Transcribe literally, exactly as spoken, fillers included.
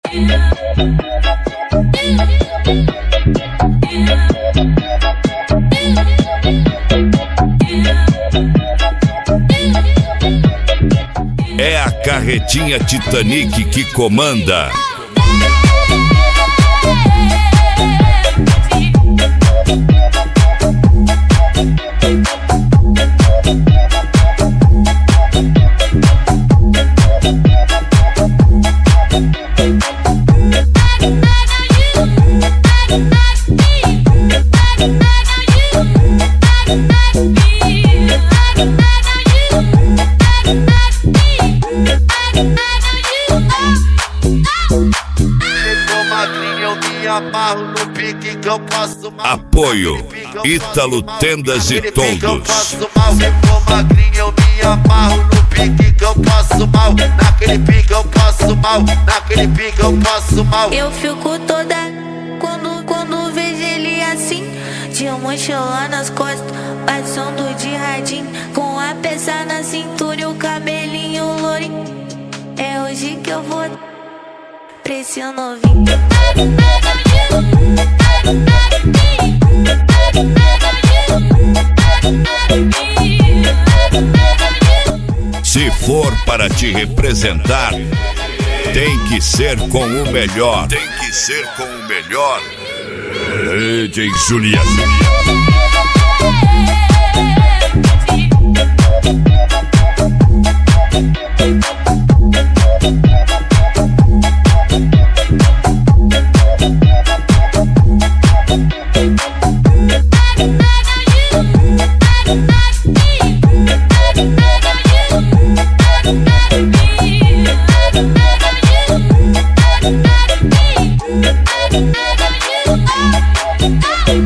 É a carretinha Titanic que comanda. Apoio Ítalo Tendas e Toldos. Se for magrinho eu me amarro no pique que eu passo mal. Naquele pique eu passo mal, naquele pique eu passo mal. Eu fico toda quando, quando vejo ele assim, de mochila nas costas, passando de radinho, com a peça na cintura e o cabelinho lourinho. É hoje que eu vou pra esse novinho. Se for para te representar, tem que ser com o melhor. Tem que ser com o melhor. D J Juliano. Oh,